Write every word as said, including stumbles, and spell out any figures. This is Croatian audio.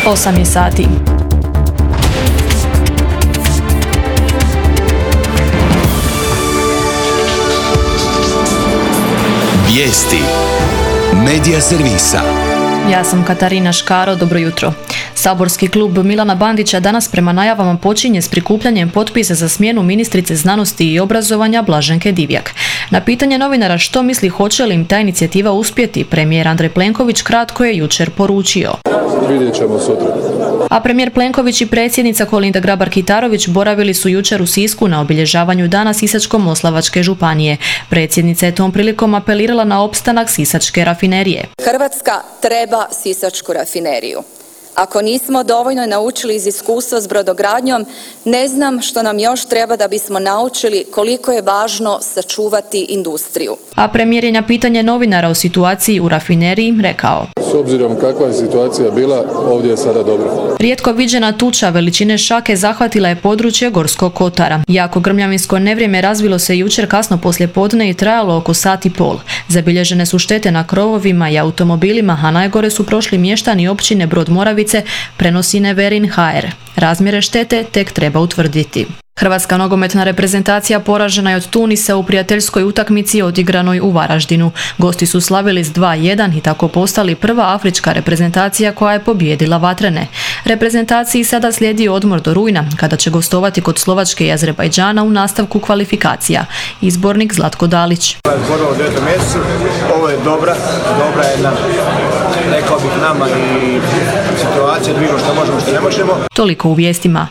osam je sati. Vijesti Medija servisa. Ja sam Katarina Škaro, dobro jutro. Saborski klub Milana Bandića danas prema najavama počinje s prikupljanjem potpisa za smjenu ministrice znanosti i obrazovanja Blaženke Divjak. Na pitanje novinara što misli hoće li im ta inicijativa uspjeti, premijer Andrej Plenković kratko je jučer poručio. Vidjet ćemo sutra. A premijer Plenković i predsjednica Kolinda Grabar-Kitarović boravili su jučer u Sisku na obilježavanju Dana Sisačko-moslavačke županije. Predsjednica je tom prilikom apelirala na opstanak sisačke rafinerije. Hrvatska treba sisačku rafineriju. Ako nismo dovoljno naučili iz iskustva s brodogradnjom, ne znam što nam još treba da bismo naučili koliko je važno sačuvati industriju. A premijer je na pitanje novinara o situaciji u rafineriji rekao: S obzirom kakva je situacija bila, ovdje je sada dobro. Rijetko viđena tuča veličine šake zahvatila je područje Gorskog kotara. Jako grmljavinsko nevrijeme razvilo se jučer kasno poslije podne i trajalo oko sat i pol. Zabilježene su štete na krovovima i automobilima, a najgore su prošli mještani općine Brod Moravice, prenosi Neverin ha er. Razmjere štete tek treba utvrditi. Hrvatska nogometna reprezentacija poražena je od Tunisa u prijateljskoj utakmici odigranoj u Varaždinu. Gosti su slavili s dva jedan i tako postali prva afrička reprezentacija koja je pobijedila vatrene. Reprezentaciji sada slijedi odmor do rujna, kada će gostovati kod Slovačke i Azerbajdžana u nastavku kvalifikacija. Izbornik Zlatko Dalić. Ovo je dobra, dobra jedna, rekao bih nama i situacija, da vidimo što možemo, što ne možemo. Toliko u vijestima.